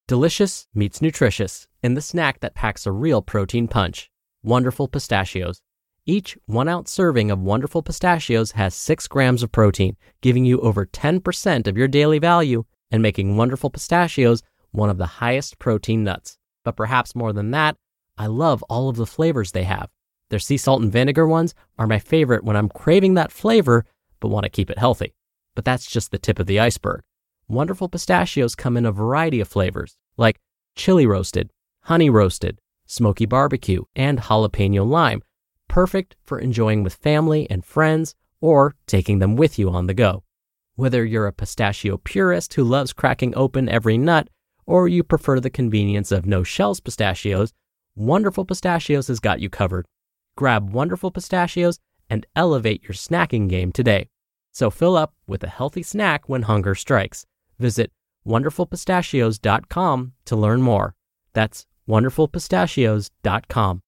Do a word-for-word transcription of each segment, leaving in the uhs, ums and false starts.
Delicious meets nutritious in the snack that packs a real protein punch. Wonderful Pistachios. Each one-ounce serving of Wonderful Pistachios has six grams of protein, giving you over ten percent of your daily value and making Wonderful Pistachios one of the highest protein nuts. But perhaps more than that, I love all of the flavors they have. Their sea salt and vinegar ones are my favorite when I'm craving that flavor but want to keep it healthy. But that's just the tip of the iceberg. Wonderful Pistachios come in a variety of flavors, like chili roasted, honey roasted, smoky barbecue, and jalapeno lime, perfect for enjoying with family and friends or taking them with you on the go. Whether you're a pistachio purist who loves cracking open every nut, or you prefer the convenience of no-shells pistachios, Wonderful Pistachios has got you covered. Grab Wonderful Pistachios and elevate your snacking game today. So fill up with a healthy snack when hunger strikes. Visit wonderful pistachios dot com to learn more. That's wonderful pistachios dot com.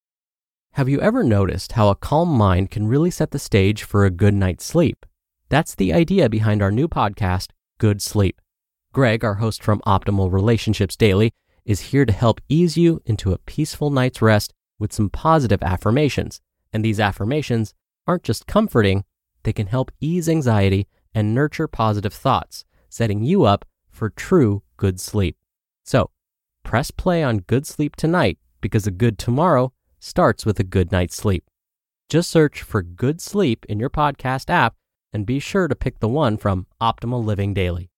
Have you ever noticed how a calm mind can really set the stage for a good night's sleep? That's the idea behind our new podcast, Good Sleep. Greg, our host from Optimal Relationships Daily, is here to help ease you into a peaceful night's rest with some positive affirmations. And these affirmations aren't just comforting, they can help ease anxiety and nurture positive thoughts, setting you up for true good sleep. So, press play on Good Sleep tonight because a good tomorrow starts with a good night's sleep. Just search for Good Sleep in your podcast app and be sure to pick the one from Optimal Living Daily.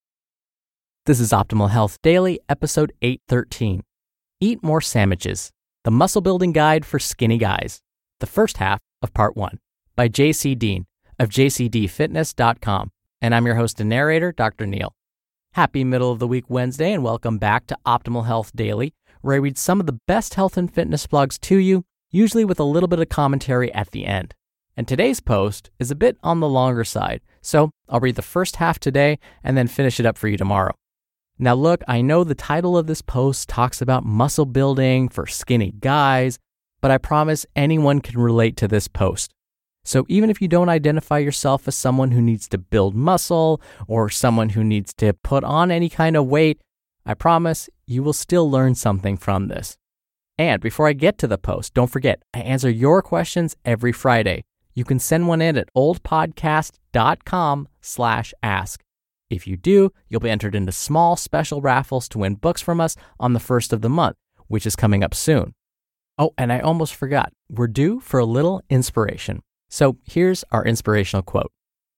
This is Optimal Health Daily, episode eight thirteen. Eat More Sandwiches, the muscle building guide for skinny guys. The first half of part one by J C Dean of j c d fitness dot com. And I'm your host and narrator, Doctor Neil. Happy middle of the week Wednesday and welcome back to Optimal Health Daily, where I read some of the best health and fitness blogs to you, usually with a little bit of commentary at the end. And today's post is a bit on the longer side, so I'll read the first half today and then finish it up for you tomorrow. Now look, I know the title of this post talks about muscle building for skinny guys, but I promise anyone can relate to this post. So even if you don't identify yourself as someone who needs to build muscle or someone who needs to put on any kind of weight, I promise you will still learn something from this. And before I get to the post, don't forget, I answer your questions every Friday. You can send one in at oldpodcast.com slash ask. If you do, you'll be entered into small special raffles to win books from us on the first of the month, which is coming up soon. Oh, and I almost forgot, we're due for a little inspiration. So here's our inspirational quote.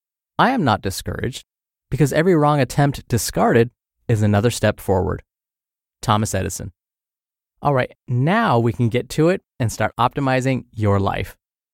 I am not discouraged because every wrong attempt discarded is another step forward. Thomas Edison. All right, now we can get to it and start optimizing your life.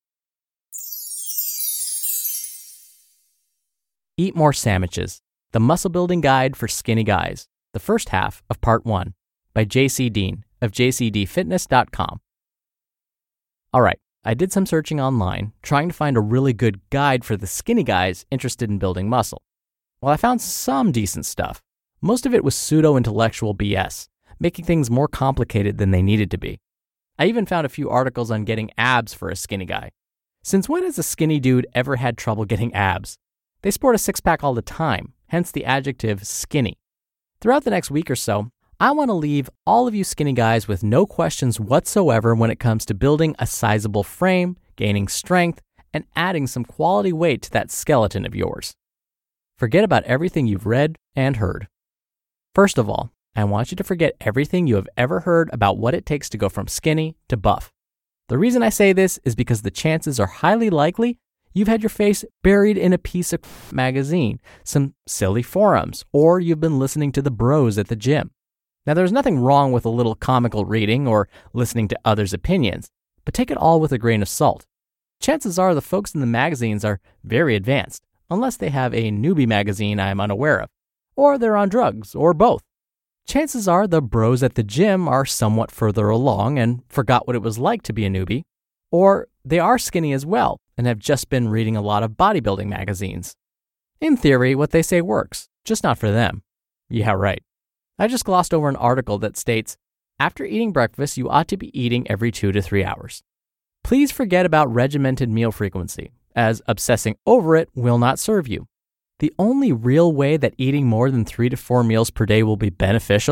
Eat More Sandwiches, the muscle building guide for skinny guys. The first half of part one by J C Dean of j c d fitness dot com. All right. I did some searching online, trying to find a really good guide for the skinny guys interested in building muscle. Well, I found some decent stuff. Most of it was pseudo-intellectual B S, making things more complicated than they needed to be. I even found a few articles on getting abs for a skinny guy. Since when has a skinny dude ever had trouble getting abs? They sport a six-pack all the time, hence the adjective skinny. Throughout the next week or so, I want to leave all of you skinny guys with no questions whatsoever when it comes to building a sizable frame, gaining strength, and adding some quality weight to that skeleton of yours. Forget about everything you've read and heard. First of all, I want you to forget everything you have ever heard about what it takes to go from skinny to buff. The reason I say this is because the chances are highly likely you've had your face buried in a piece of magazine, some silly forums, or you've been listening to the bros at the gym. Now, there's nothing wrong with a little comical reading or listening to others' opinions, but take it all with a grain of salt. Chances are the folks in the magazines are very advanced, unless they have a newbie magazine I'm unaware of, or they're on drugs, or both. Chances are the bros at the gym are somewhat further along and forgot what it was like to be a newbie, or they are skinny as well and have just been reading a lot of bodybuilding magazines. In theory, what they say works, just not for them. Yeah, right. I just glossed over an article that states, after eating breakfast, you ought to be eating every two to three hours. Please forget about regimented meal frequency, as obsessing over it will not serve you. The only real way that eating more than three to four meals per day will be beneficial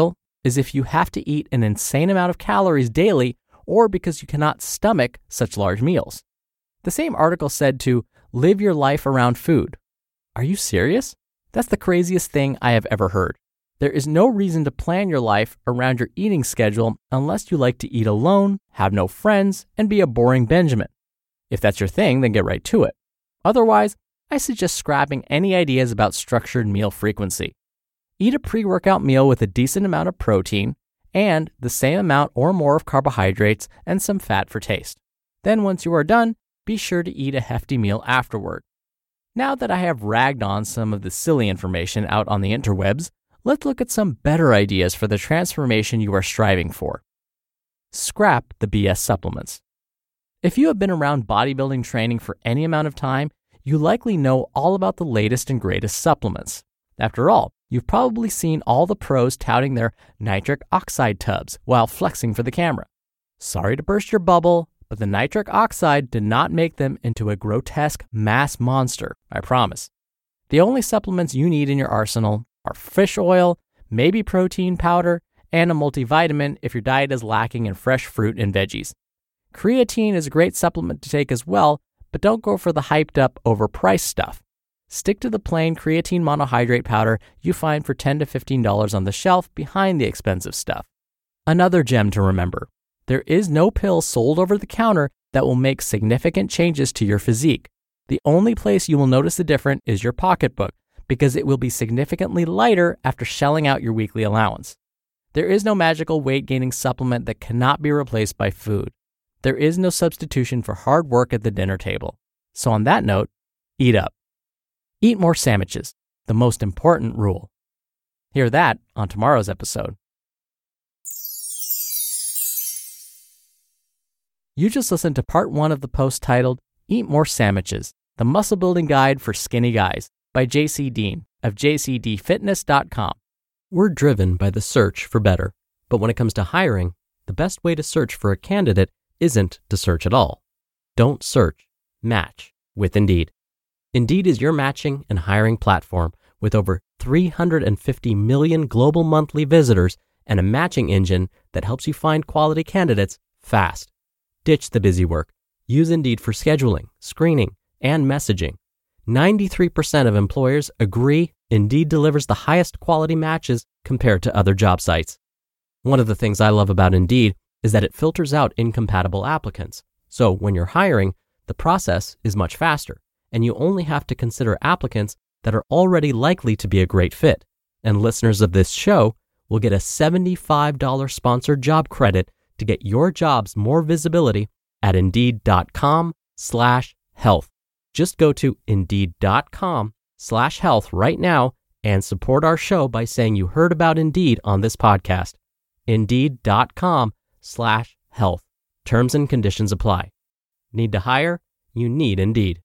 is if you have to eat an insane amount of calories daily or because you cannot stomach such large meals. The same article said to live your life around food. Are you serious? That's the craziest thing I have ever heard. There is no reason to plan your life around your eating schedule unless you like to eat alone, have no friends, and be a boring Benjamin. If that's your thing, then get right to it. Otherwise, I suggest scrapping any ideas about structured meal frequency. Eat a pre-workout meal with a decent amount of protein and the same amount or more of carbohydrates and some fat for taste. Then once you are done, be sure to eat a hefty meal afterward. Now that I have ragged on some of the silly information out on the interwebs, let's look at some better ideas for the transformation you are striving for. Scrap the B S supplements. If you have been around bodybuilding training for any amount of time, you likely know all about the latest and greatest supplements. After all, you've probably seen all the pros touting their nitric oxide tubs while flexing for the camera. Sorry to burst your bubble, but the nitric oxide did not make them into a grotesque mass monster, I promise. The only supplements you need in your arsenal are fish oil, maybe protein powder, and a multivitamin if your diet is lacking in fresh fruit and veggies. Creatine is a great supplement to take as well, but don't go for the hyped up, overpriced stuff. Stick to the plain creatine monohydrate powder you find for ten to fifteen dollars on the shelf behind the expensive stuff. Another gem to remember, there is no pill sold over the counter that will make significant changes to your physique. The only place you will notice the difference is your pocketbook, because it will be significantly lighter after shelling out your weekly allowance. There is no magical weight-gaining supplement that cannot be replaced by food. There is no substitution for hard work at the dinner table. So on that note, eat up. Eat more sandwiches, the most important rule. Hear that on tomorrow's episode. You just listened to part one of the post titled, Eat More Sandwiches, the Muscle Building Guide for Skinny Guys by J C Dean of j c d fitness dot com. We're driven by the search for better, but when it comes to hiring, the best way to search for a candidate isn't to search at all. Don't search, match with Indeed. Indeed is your matching and hiring platform with over three hundred fifty million global monthly visitors and a matching engine that helps you find quality candidates fast. Ditch the busy work. Use Indeed for scheduling, screening, and messaging. ninety-three percent of employers agree Indeed delivers the highest quality matches compared to other job sites. One of the things I love about Indeed is that it filters out incompatible applicants. So when you're hiring, the process is much faster, and you only have to consider applicants that are already likely to be a great fit. And listeners of this show will get a seventy-five dollars sponsored job credit to get your jobs more visibility at indeed.com slash health. Just go to indeed.com slash health right now and support our show by saying you heard about Indeed on this podcast. Indeed.com slash health. Terms and conditions apply. Need to hire? You need Indeed.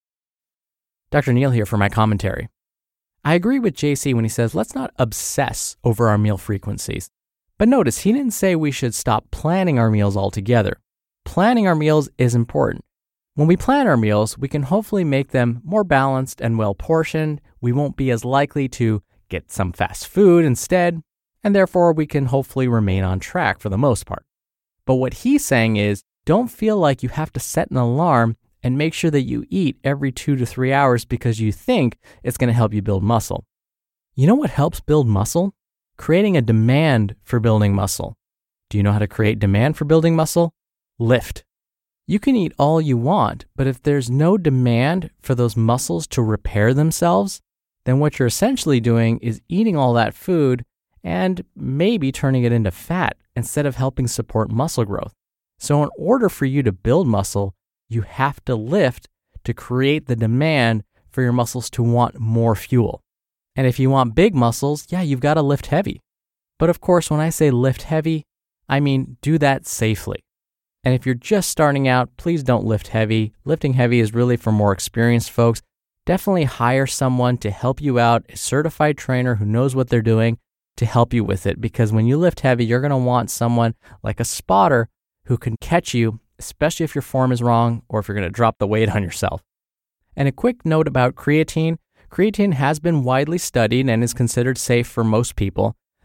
Doctor Neal here for my commentary. I agree with J C when he says let's not obsess over our meal frequencies. But notice he didn't say we should stop planning our meals altogether. Planning our meals is important. When we plan our meals, we can hopefully make them more balanced and well-portioned. We won't be as likely to get some fast food instead, and therefore we can hopefully remain on track for the most part. But what he's saying is, don't feel like you have to set an alarm and make sure that you eat every two to three hours because you think it's going to help you build muscle. You know what helps build muscle? Creating a demand for building muscle. Do you know how to create demand for building muscle? Lift. You can eat all you want, but if there's no demand for those muscles to repair themselves, then what you're essentially doing is eating all that food and maybe turning it into fat instead of helping support muscle growth. So in order for you to build muscle, you have to lift to create the demand for your muscles to want more fuel. And if you want big muscles, yeah, you've got to lift heavy. But of course, when I say lift heavy, I mean do that safely. And if you're just starting out, please don't lift heavy. Lifting heavy is really for more experienced folks. Definitely hire someone to help you out, a certified trainer who knows what they're doing to help you with it. Because when you lift heavy, you're going to want someone like a spotter who can catch you, especially if your form is wrong or if you're going to drop the weight on yourself. And a quick note about creatine. Creatine has been widely studied and is considered safe for most people.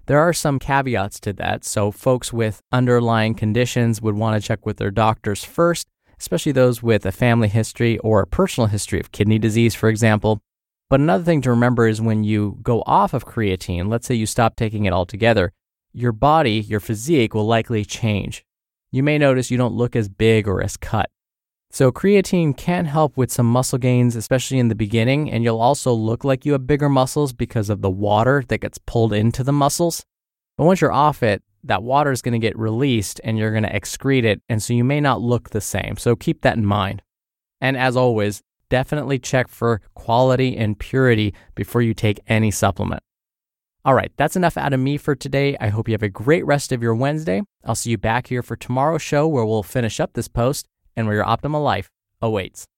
There are some caveats to that, so folks with underlying conditions would want to check with their doctors first, especially those with a family history or a personal history of kidney disease, for example. But another thing to remember is when you go off of creatine, let's say you stop taking it altogether, your body, your physique will likely change. You may notice you don't look as big or as cut. So creatine can help with some muscle gains, especially in the beginning, and you'll also look like you have bigger muscles because of the water that gets pulled into the muscles. But once you're off it, that water is going to get released and you're going to excrete it, and so you may not look the same. So keep that in mind. And as always, definitely check for quality and purity before you take any supplement. All right, that's enough out of me for today. I hope you have a great rest of your Wednesday. I'll see you back here for tomorrow's show where we'll finish up this post and where your optimal life awaits.